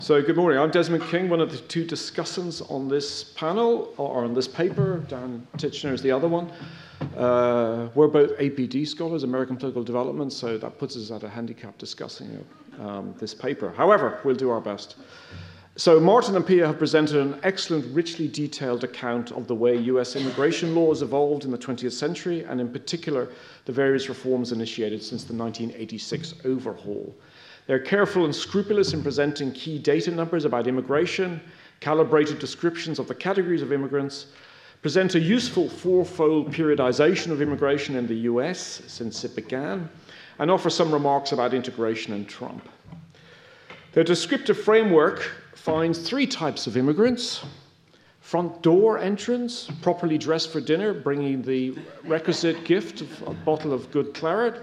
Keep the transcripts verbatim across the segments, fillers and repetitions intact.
So good morning, I'm Desmond King, one of the two discussants on this panel, or on this paper. Dan Titchener is the other one. Uh, we're both A P D scholars, American Political Development, so that puts us at a handicap discussing um, this paper. However, we'll do our best. So Martin and Pia have presented an excellent, richly detailed account of the way U S immigration laws evolved in the twentieth century, and in particular, the various reforms initiated since the nineteen eighty-six overhaul. They're careful and scrupulous in presenting key data numbers about immigration, calibrated descriptions of the categories of immigrants, present a useful fourfold periodization of immigration in the U S since it began, and offer some remarks about integration and Trump. Their descriptive framework finds three types of immigrants: front door entrants, properly dressed for dinner, bringing the requisite gift of a bottle of good claret;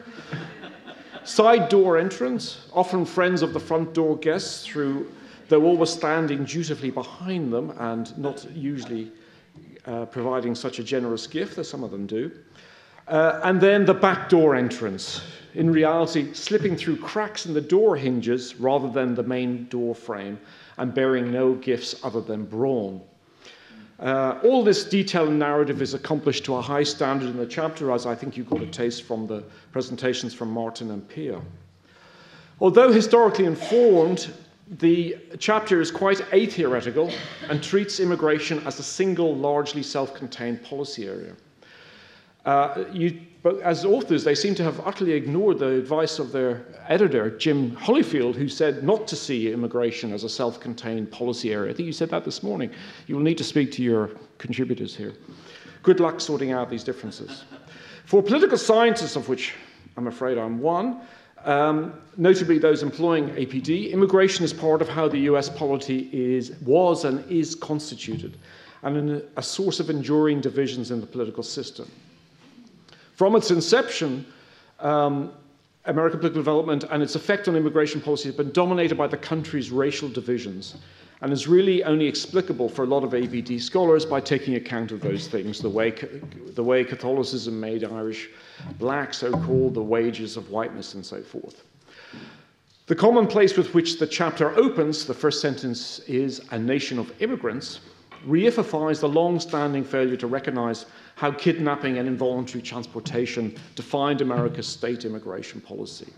side door entrants, often friends of the front door guests, through, though always standing dutifully behind them and not usually uh, providing such a generous gift, as some of them do. Uh, and then the back door entrance, in reality slipping through cracks in the door hinges rather than the main door frame, and bearing no gifts other than brawn. Uh, all this detailed narrative is accomplished to a high standard in the chapter, as I think you got a taste from the presentations from Martin and Pia. Although historically informed, the chapter is quite atheoretical and treats immigration as a single, largely self-contained policy area. Uh, you, but as authors, they seem to have utterly ignored the advice of their editor, Jim Holyfield, who said not to see immigration as a self-contained policy area. I think you said that this morning. You will need to speak to your contributors here. Good luck sorting out these differences. For political scientists, of which I'm afraid I'm one, um, notably those employing A P D, immigration is part of how the U S polity is, was and is constituted, and a source of enduring divisions in the political system. From its inception, um, American political development and its effect on immigration policy has been dominated by the country's racial divisions, and is really only explicable for a lot of A P D scholars by taking account of those things, the way, the way Catholicism made Irish black, so-called, the wages of whiteness, and so forth. The common place with which the chapter opens, the first sentence is "a nation of immigrants," reifies the long-standing failure to recognize how kidnapping and involuntary transportation defined America's state immigration policy.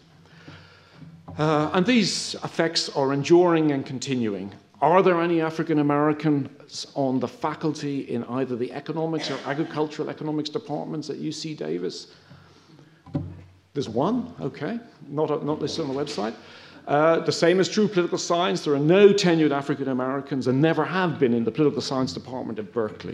Uh, and these effects are enduring and continuing. Are there any African Americans on the faculty in either the economics or agricultural economics departments at U C Davis? There's one, okay, not, not listed on the website. Uh, the same is true of political science. There are no tenured African Americans, and never have been, in the political science department at Berkeley.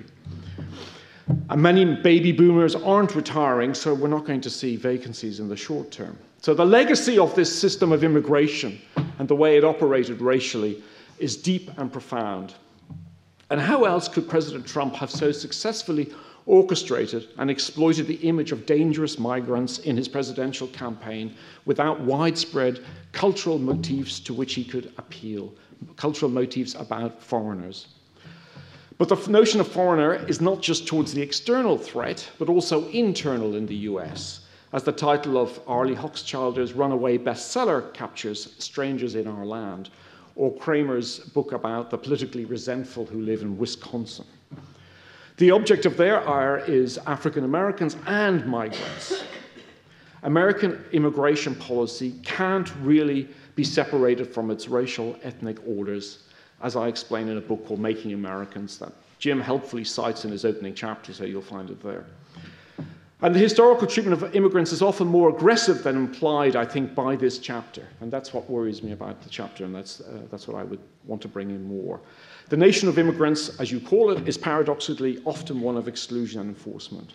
And many baby boomers aren't retiring, so we're not going to see vacancies in the short term. So the legacy of this system of immigration and the way it operated racially is deep and profound. And how else could President Trump have so successfully orchestrated and exploited the image of dangerous migrants in his presidential campaign without widespread cultural motifs to which he could appeal, cultural motifs about foreigners? But the notion of foreigner is not just towards the external threat, but also internal in the U S, as the title of Arlie Hochschilder's runaway bestseller captures, Strangers in Our Land, or Kramer's book about the politically resentful who live in Wisconsin. The object of their ire is African Americans and migrants. American immigration policy can't really be separated from its racial ethnic orders, as I explain in a book called Making Americans that Jim helpfully cites in his opening chapter, so you'll find it there. And the historical treatment of immigrants is often more aggressive than implied, I think, by this chapter. And that's what worries me about the chapter, and that's, uh, that's what I would want to bring in more. The nation of immigrants, as you call it, is paradoxically often one of exclusion and enforcement.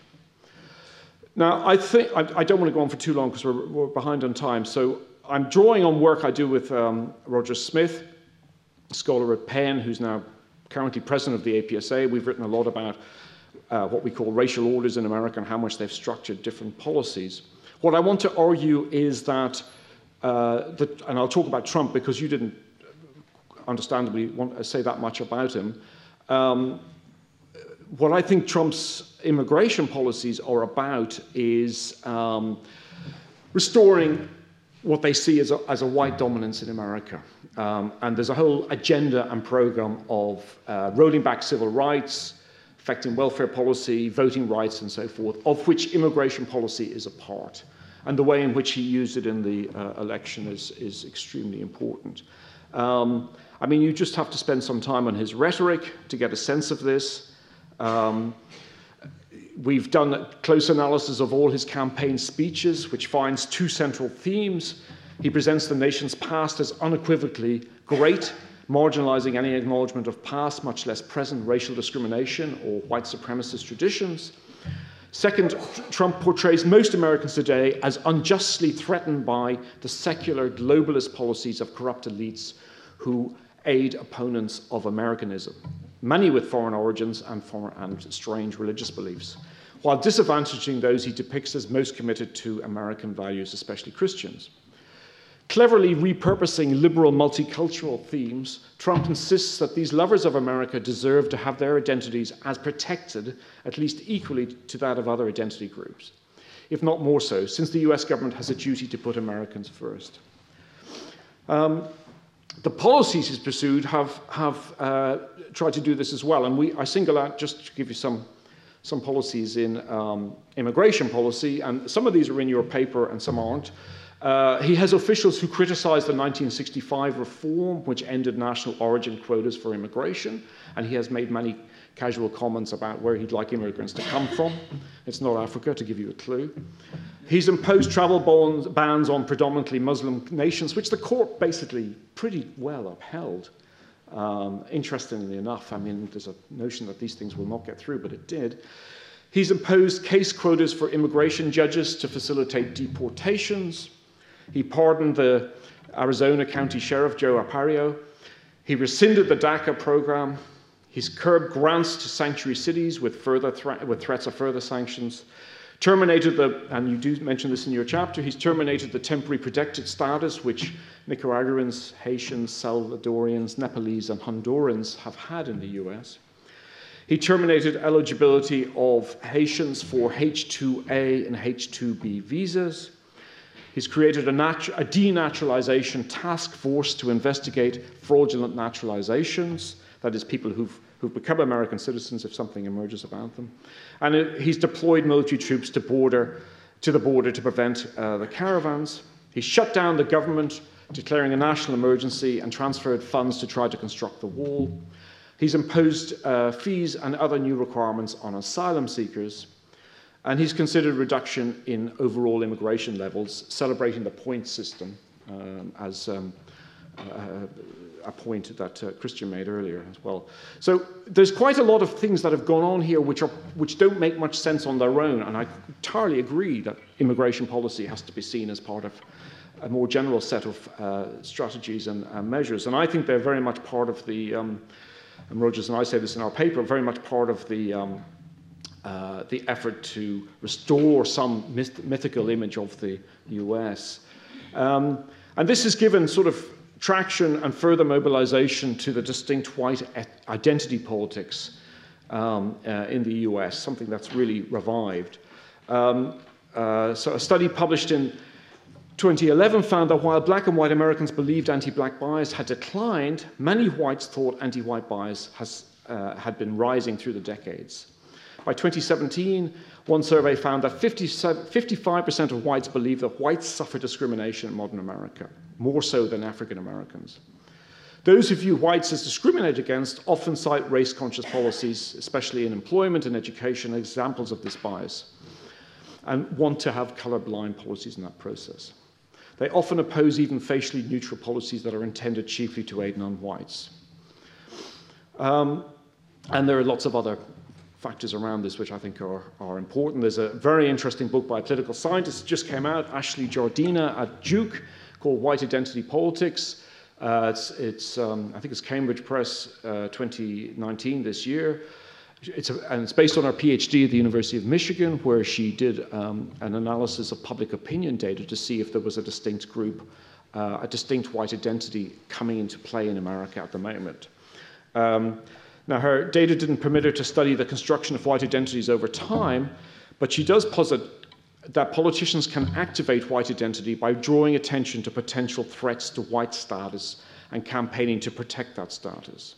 Now, I think I, I don't want to go on for too long because we're, we're behind on time. So I'm drawing on work I do with um, Roger Smith, a scholar at Penn, who's now currently president of the A P S A. We've written a lot about uh, what we call racial orders in America and how much they've structured different policies. What I want to argue is that, uh, that and I'll talk about Trump because you didn't understandably want to say that much about him. Um, what I think Trump's immigration policies are about is um, restoring what they see as a, as a white dominance in America. Um, and there's a whole agenda and program of uh, rolling back civil rights, affecting welfare policy, voting rights, and so forth, of which immigration policy is a part. And the way in which he used it in the uh, election is, is extremely important. Um, I mean, you just have to spend some time on his rhetoric to get a sense of this. Um, we've done a close analysis of all his campaign speeches, which finds two central themes. He presents the nation's past as unequivocally great, marginalizing any acknowledgement of past, much less present, racial discrimination or white supremacist traditions. Second, Trump portrays most Americans today as unjustly threatened by the secular globalist policies of corrupt elites who aid opponents of Americanism, many with foreign origins and, foreign and strange religious beliefs, while disadvantaging those he depicts as most committed to American values, especially Christians. Cleverly repurposing liberal multicultural themes, Trump insists that these lovers of America deserve to have their identities as protected, at least equally to that of other identity groups, if not more so, since the U S government has a duty to put Americans first. Um, the policies he's pursued have, have uh, tried to do this as well, and we, I single out, just to give you some, some policies in um, immigration policy, and some of these are in your paper and some aren't. Uh, he has officials who criticize the nineteen sixty-five reform, which ended national origin quotas for immigration, and he has made many casual comments about where he'd like immigrants to come from. It's not Africa, to give you a clue. He's imposed travel bans, bans on predominantly Muslim nations, which the court basically pretty well upheld. Um, interestingly enough, I mean, there's a notion that these things will not get through, but it did. He's imposed case quotas for immigration judges to facilitate deportations. He pardoned the Arizona County Sheriff, Joe Arpaio. He rescinded the DACA program. He's curbed grants to sanctuary cities with, further thre with threats of further sanctions. Terminated the, and you do mention this in your chapter, he's terminated the temporary protected status which Nicaraguans, Haitians, Salvadorians, Nepalese, and Hondurans have had in the U S. He terminated eligibility of Haitians for H two A and H two B visas. He's created a, a denaturalization task force to investigate fraudulent naturalizations, that is, people who've, who've become American citizens if something emerges about them. And it, he's deployed military troops to, border, to the border to prevent uh, the caravans. He shut down the government, declaring a national emergency, and transferred funds to try to construct the wall. He's imposed uh, fees and other new requirements on asylum seekers. And he's considered reduction in overall immigration levels, celebrating the point system um, as um, uh, a point that uh, Christian made earlier as well. So there's quite a lot of things that have gone on here which, are, which don't make much sense on their own, and I entirely agree that immigration policy has to be seen as part of a more general set of uh, strategies and uh, measures. And I think they're very much part of the, um, and Rogers and I say this in our paper, very much part of the um, Uh, the effort to restore some myth mythical image of the U S. Um, and this has given sort of traction and further mobilization to the distinct white identity politics um, uh, in the U S, something that's really revived. Um, uh, so a study published in twenty eleven found that while black and white Americans believed anti-black bias had declined, many whites thought anti-white bias has, uh, had been rising through the decades. By twenty seventeen, one survey found that fifty-five percent of whites believe that whites suffer discrimination in modern America, more so than African Americans. Those who view whites as discriminated against often cite race-conscious policies, especially in employment and education, examples of this bias, and want to have colorblind policies in that process. They often oppose even facially neutral policies that are intended chiefly to aid non-whites. Um, and there are lots of other factors around this which I think are, are important. There's a very interesting book by a political scientist that just came out, Ashley Jardina at Duke, called White Identity Politics. Uh, it's, it's um, I think it's Cambridge Press uh, twenty nineteen, this year. It's a, and it's based on her PhD at the University of Michigan, where she did um, an analysis of public opinion data to see if there was a distinct group, uh, a distinct white identity coming into play in America at the moment. Um, Now, her data didn't permit her to study the construction of white identities over time, but she does posit that politicians can activate white identity by drawing attention to potential threats to white status and campaigning to protect that status.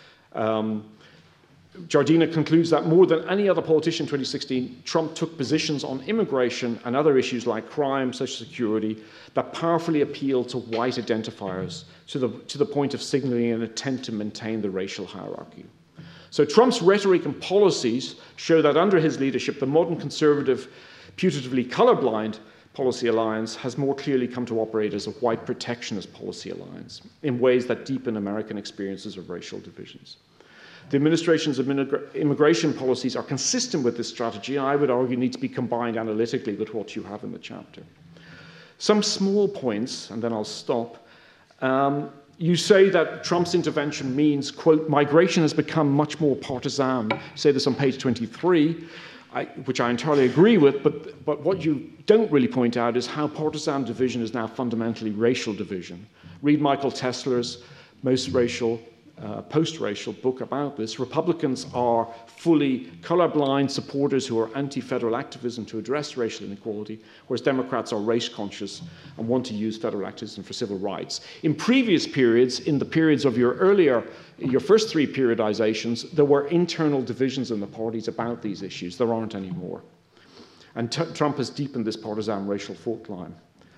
Um, Jardina concludes that more than any other politician in twenty sixteen, Trump took positions on immigration and other issues like crime, social security, that powerfully appealed to white identifiers to the, to the point of signaling an intent to maintain the racial hierarchy. So Trump's rhetoric and policies show that under his leadership, the modern conservative, putatively colorblind policy alliance has more clearly come to operate as a white protectionist policy alliance in ways that deepen American experiences of racial divisions. The administration's immigration policies are consistent with this strategy, and I would argue need to be combined analytically with what you have in the chapter. Some small points, and then I'll stop. Um, you say that Trump's intervention means, quote, migration has become much more partisan. You say this on page twenty-three, I, which I entirely agree with, but, but what you don't really point out is how partisan division is now fundamentally racial division. Read Michael Tesler's Most Racial Uh, post-racial book about this. Republicans are fully colorblind supporters who are anti-federal activism to address racial inequality, whereas Democrats are race-conscious and want to use federal activism for civil rights. In previous periods, in the periods of your earlier, your first three periodizations, there were internal divisions in the parties about these issues. There aren't anymore. And t- Trump has deepened this partisan racial fault line.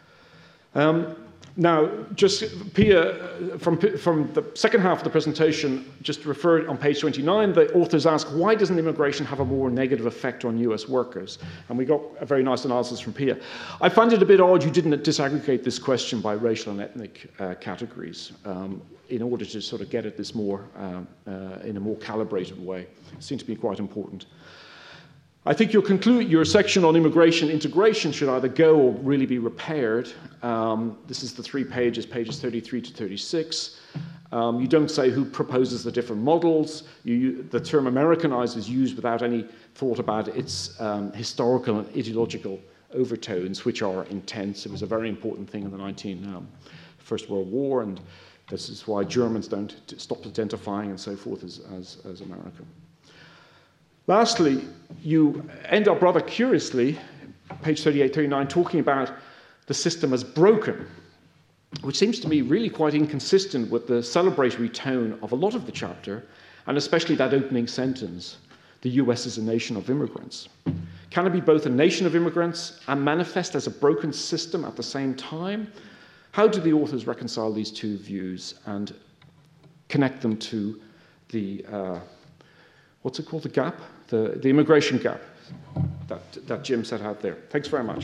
Um, Now, just Pia, from, from the second half of the presentation, just referred on page twenty-nine, the authors ask, why doesn't immigration have a more negative effect on U S workers? And we got a very nice analysis from Pia. I find it a bit odd you didn't disaggregate this question by racial and ethnic uh, categories um, in order to sort of get at this more, uh, uh, in a more calibrated way. It seems to be quite important. I think your, conclude, your section on immigration integration should either go or really be repaired. Um, this is the three pages, pages thirty-three to thirty-six. Um, you don't say who proposes the different models. You, the term Americanized is used without any thought about its um, historical and ideological overtones, which are intense. It was a very important thing in the nineteen, um, First World War, and this is why Germans don't stop identifying and so forth as, as, as American. Lastly, you end up rather curiously, page thirty-eight, thirty-nine, talking about the system as broken, which seems to me really quite inconsistent with the celebratory tone of a lot of the chapter, and especially that opening sentence, the U S is a nation of immigrants. Can it be both a nation of immigrants and manifest as a broken system at the same time? How do the authors reconcile these two views and connect them to the, uh, what's it called, the gap? The, the immigration gap that, that Jim set out there. Thanks very much.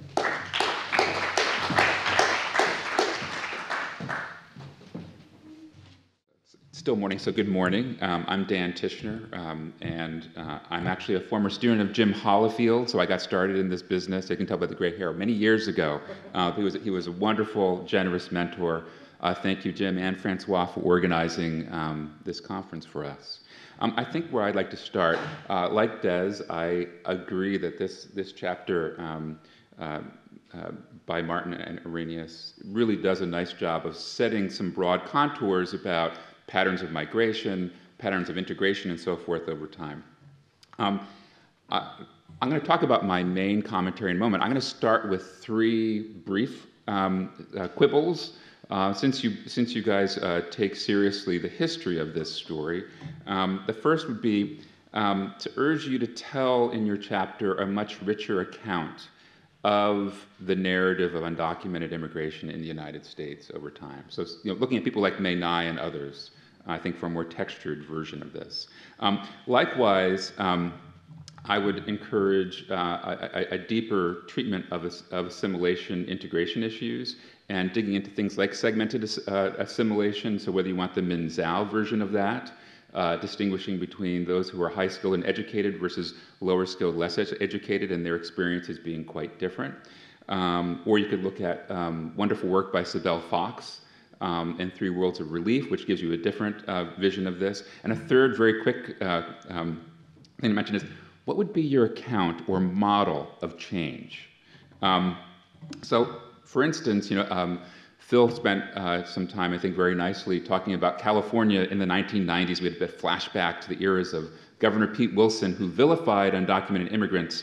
Still morning, so good morning. Um, I'm Dan Tishner, um, and uh, I'm actually a former student of Jim Hollifield, so I got started in this business. You can tell by the gray hair, many years ago. Uh, he was, he was a wonderful, generous mentor. Uh, thank you, Jim and Francois, for organizing um, this conference for us. Um, I think where I'd like to start, uh, like Des, I agree that this, this chapter um, uh, uh, by Martin and Arrhenius really does a nice job of setting some broad contours about patterns of migration, patterns of integration, and so forth over time. Um, I, I'm going to talk about my main commentary in a moment. I'm going to start with three brief um, uh, quibbles. Uh, since you since you guys uh, take seriously the history of this story, um, the first would be um, to urge you to tell in your chapter a much richer account of the narrative of undocumented immigration in the United States over time. So, you know, looking at people like Mae Ngai and others, I think for a more textured version of this. Um, likewise, um, I would encourage uh, a, a deeper treatment of, of assimilation integration issues and digging into things like segmented uh, assimilation, so whether you want the Menzel version of that, uh, distinguishing between those who are high skilled and educated versus lower skilled, less ed educated, and their experiences being quite different. Um, or you could look at um, wonderful work by Sibel Fox um, and Three Worlds of Relief, which gives you a different uh, vision of this. And a third very quick uh, um, thing to mention is, what would be your account or model of change? Um, so, for instance, you know, um, Phil spent uh, some time, I think, very nicely talking about California in the nineteen nineties. We had a bit of flashback to the eras of Governor Pete Wilson, who vilified undocumented immigrants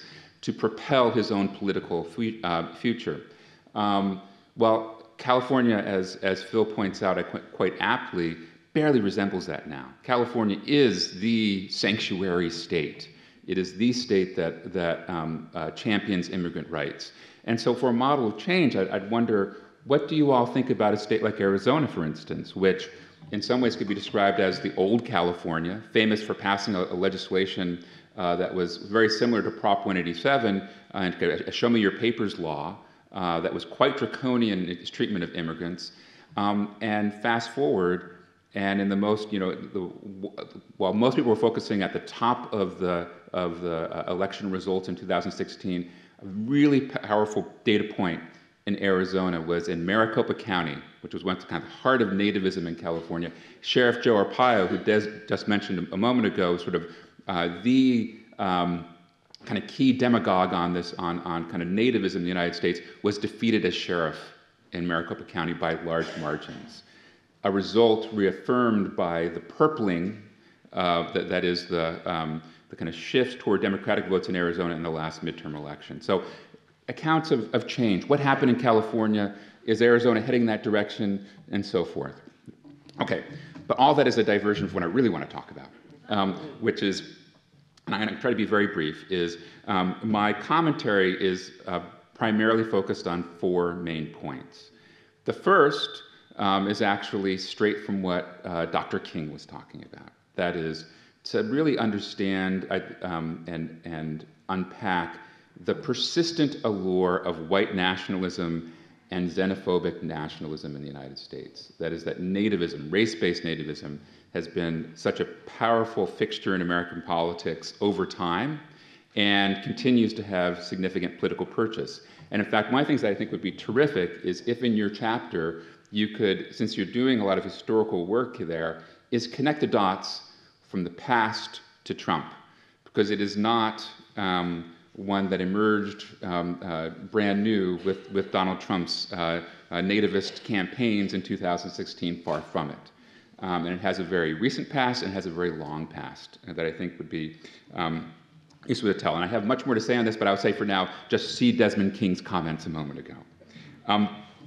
to propel his own political fu- uh, future. Um, well, California, as, as Phil points out I qu- quite aptly, barely resembles that now. California is the sanctuary state. It is the state that, that um, uh, champions immigrant rights. And so for a model of change, I'd, I'd wonder, what do you all think about a state like Arizona, for instance, which in some ways could be described as the old California, famous for passing a, a legislation uh, that was very similar to Prop one eighty-seven, uh, and a Show Me Your Papers law, uh, that was quite draconian in its treatment of immigrants. Um, and fast forward, and in the most, you know, the, while most people were focusing at the top of the, of the uh, election results in two thousand sixteen, a really powerful data point in Arizona was in Maricopa County, which was once kind of the heart of nativism in California. Sheriff Joe Arpaio, who Des just mentioned a moment ago, sort of uh, the um, kind of key demagogue on this, on, on kind of nativism in the United States, was defeated as sheriff in Maricopa County by large margins. A result reaffirmed by the purpling, uh, that, that is the, um, the kind of shift toward Democratic votes in Arizona in the last midterm election. So accounts of, of change. What happened in California? Is Arizona heading in that direction? And so forth. Okay, but all that is a diversion from what I really want to talk about, um, which is, and I'm going to try to be very brief, is um, my commentary is uh, primarily focused on four main points. The first um, is actually straight from what uh, Doctor King was talking about. That is, to really understand uh, um, and, and unpack the persistent allure of white nationalism and xenophobic nationalism in the United States. That is, that nativism, race-based nativism, has been such a powerful fixture in American politics over time and continues to have significant political purchase. And in fact, one of the things that I think would be terrific is if in your chapter you could, since you're doing a lot of historical work there, is connect the dots from the past to Trump, because it is not um, one that emerged um, uh, brand new with, with Donald Trump's uh, uh, nativist campaigns in two thousand sixteen, far from it. Um, and it has a very recent past and has a very long past that I think would be um, useful to tell. And I have much more to say on this, but I would say for now, just see Desmond King's comments a moment ago. Um,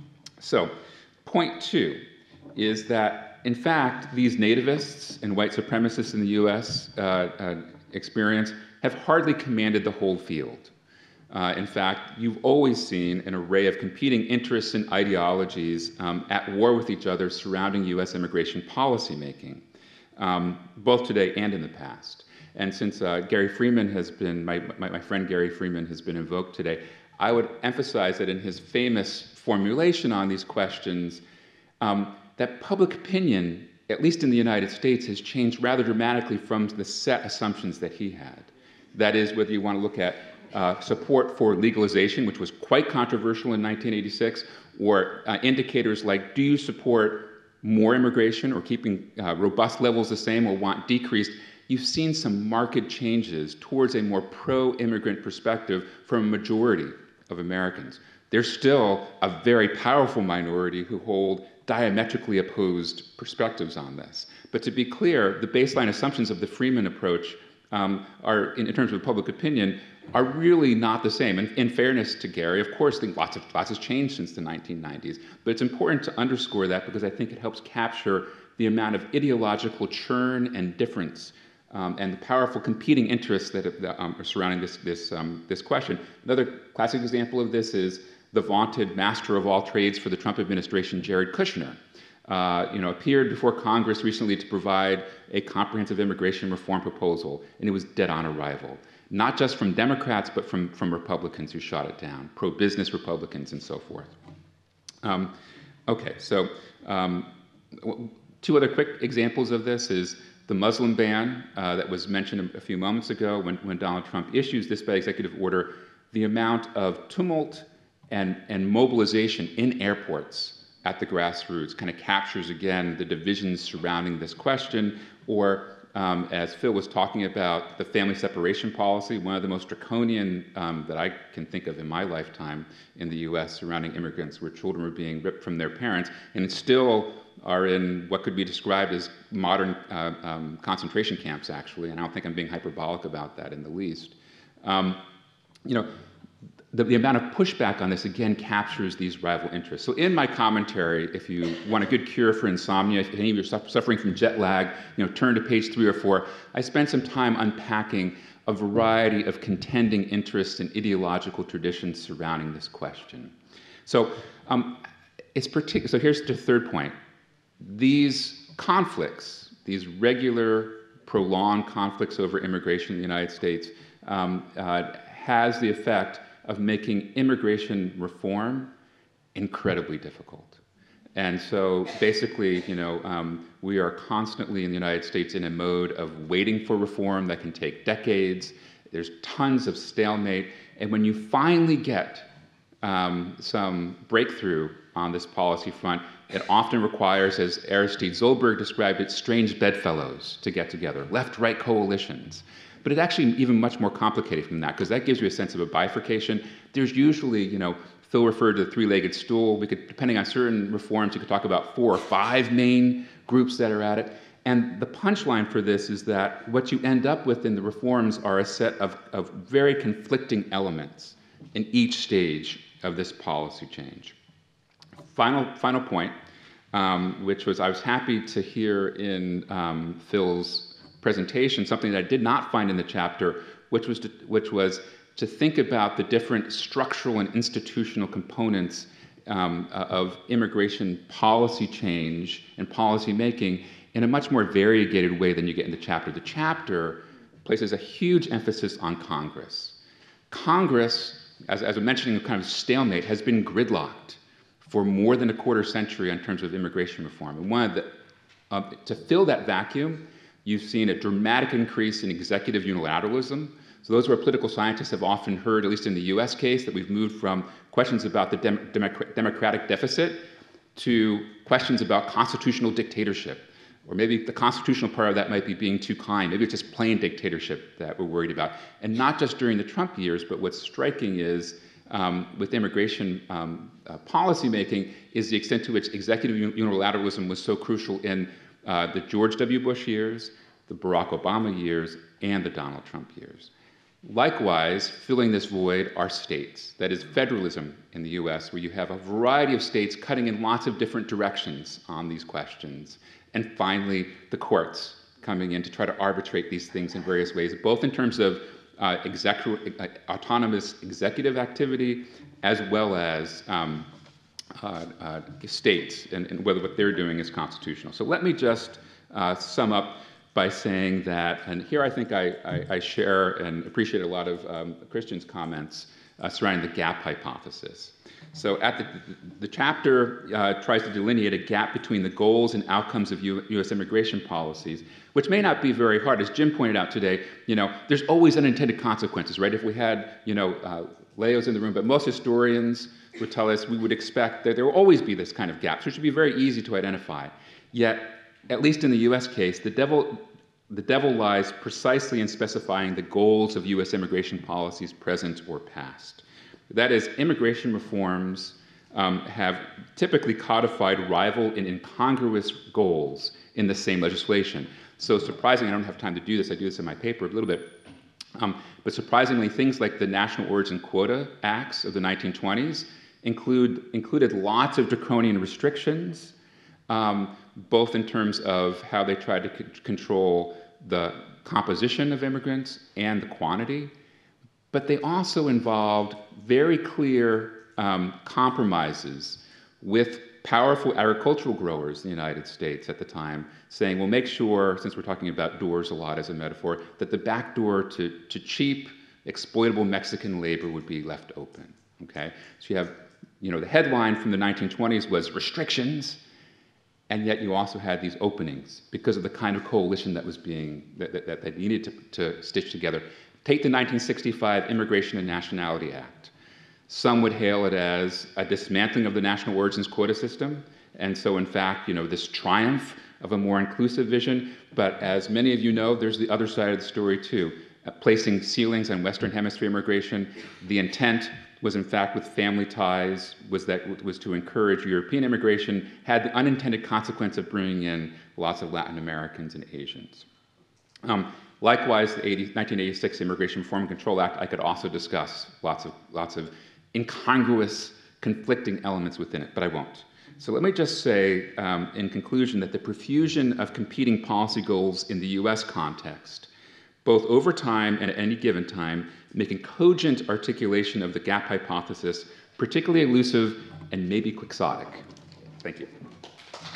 so, point two is that, in fact, these nativists and white supremacists in the U S uh, uh, experience have hardly commanded the whole field. Uh, in fact, you've always seen an array of competing interests and ideologies um, at war with each other surrounding U S immigration policymaking, um, both today and in the past. And since uh, Gary Freeman has been, my, my, my friend Gary Freeman has been invoked today, I would emphasize that in his famous formulation on these questions, um, that public opinion, at least in the United States, has changed rather dramatically from the set assumptions that he had. That is, whether you want to look at uh, support for legalization, which was quite controversial in nineteen eighty-six, or uh, indicators like, do you support more immigration or keeping uh, robust levels the same or want decreased? You've seen some marked changes towards a more pro-immigrant perspective from a majority of Americans. There's still a very powerful minority who hold diametrically opposed perspectives on this. But to be clear, the baseline assumptions of the Freeman approach um, are, in, in terms of public opinion, are really not the same. And in fairness to Gary, of course, I think lots of lots has changed since the nineteen nineties. But it's important to underscore that because I think it helps capture the amount of ideological churn and difference um, and the powerful competing interests that um, are surrounding this this um, this question. Another classic example of this is the vaunted master of all trades for the Trump administration, Jared Kushner. Uh, you know, appeared before Congress recently to provide a comprehensive immigration reform proposal, and it was dead on arrival. Not just from Democrats, but from, from Republicans who shot it down, pro-business Republicans and so forth. Um, okay, so um, two other quick examples of this is the Muslim ban uh, that was mentioned a few moments ago when, when Donald Trump issues this by executive order. The amount of tumult and, and mobilization in airports at the grassroots kind of captures again the divisions surrounding this question, or um, as Phil was talking about, the family separation policy, one of the most draconian um, that I can think of in my lifetime in the U S surrounding immigrants, where children were being ripped from their parents, and still are in what could be described as modern uh, um, concentration camps, actually, and I don't think I'm being hyperbolic about that in the least. Um, you know, the, the amount of pushback on this, again, captures these rival interests. So in my commentary, if you want a good cure for insomnia, if any of you are suffering from jet lag, you know, turn to page three or four. I spent some time unpacking a variety of contending interests and ideological traditions surrounding this question. So, um, it's partic- so here's the third point. These conflicts, these regular, prolonged conflicts over immigration in the United States, um, uh, has the effect of making immigration reform incredibly difficult. And so basically, you know, um, we are constantly in the United States in a mode of waiting for reform that can take decades. There's tons of stalemate. And when you finally get um, some breakthrough on this policy front, it often requires, as Aristide Zolberg described it, strange bedfellows to get together, left-right coalitions. But it's actually even much more complicated from that, because that gives you a sense of a bifurcation. There's usually, you know, Phil referred to the three-legged stool. We could, depending on certain reforms, you could talk about four or five main groups that are at it. And the punchline for this is that what you end up with in the reforms are a set of, of very conflicting elements in each stage of this policy change. Final, final point, um, which was I was happy to hear in um, Phil's presentation, something that I did not find in the chapter, which was to, which was to think about the different structural and institutional components um, of immigration policy change and policy making in a much more variegated way than you get in the chapter. The chapter places a huge emphasis on Congress. Congress, as, as I'm mentioning, a kind of stalemate, has been gridlocked for more than a quarter century in terms of immigration reform. And one of the, uh, to fill that vacuum, you've seen a dramatic increase in executive unilateralism. So those who are political scientists have often heard, at least in the U S case, that we've moved from questions about the dem- democ- democratic deficit to questions about constitutional dictatorship. Or maybe the constitutional part of that might be being too kind. Maybe it's just plain dictatorship that we're worried about. And not just during the Trump years, but what's striking is um, with immigration um, uh, policy making is the extent to which executive unilateralism was so crucial in uh, the George W. Bush years, the Barack Obama years, and the Donald Trump years. Likewise, filling this void are states. That is federalism in the U S, where you have a variety of states cutting in lots of different directions on these questions. And finally, the courts coming in to try to arbitrate these things in various ways, both in terms of uh, execu- uh, autonomous executive activity, as well as um, uh, uh, states, and, and whether what they're doing is constitutional. So let me just uh, sum up by saying that, and here I think I, I, I share and appreciate a lot of um, Christian's comments uh, surrounding the gap hypothesis. So at the, the chapter uh, tries to delineate a gap between the goals and outcomes of U, U.S. immigration policies, which may not be very hard. As Jim pointed out today, you know, there's always unintended consequences, right? If we had, you know, uh, Leo's in the room, but most historians would tell us we would expect that there will always be this kind of gap, so it should be very easy to identify. Yet, at least in the U S case, the devil, the devil lies precisely in specifying the goals of U S immigration policies, present or past. That is, immigration reforms um, have typically codified rival and incongruous goals in the same legislation. So surprisingly, I don't have time to do this, I do this in my paper a little bit, um, but surprisingly, things like the National Origin Quota Acts of the nineteen twenties include, included lots of draconian restrictions, um, both in terms of how they tried to c- control the composition of immigrants and the quantity. But they also involved very clear um, compromises with powerful agricultural growers in the United States at the time, saying, well, make sure, since we're talking about doors a lot as a metaphor, that the back door to, to cheap, exploitable Mexican labor would be left open, okay? So you have, you know, the headline from the nineteen twenties was restrictions, and yet you also had these openings because of the kind of coalition that was being, that, that, that needed to, to stitch together. Take the nineteen sixty-five Immigration and Nationality Act. Some would hail it as a dismantling of the national origins quota system, and so in fact, you know, this triumph of a more inclusive vision. But as many of you know, there's the other side of the story too. Uh, placing ceilings on Western Hemisphere immigration, the intent was in fact with family ties, was that was to encourage European immigration, had the unintended consequence of bringing in lots of Latin Americans and Asians. Um, likewise, the nineteen eighty-six Immigration Reform and Control Act, I could also discuss lots of, lots of incongruous, conflicting elements within it, but I won't. So let me just say, um, in conclusion, that the profusion of competing policy goals in the U S context, both over time and at any given time, make a cogent articulation of the gap hypothesis particularly elusive and maybe quixotic. Thank you.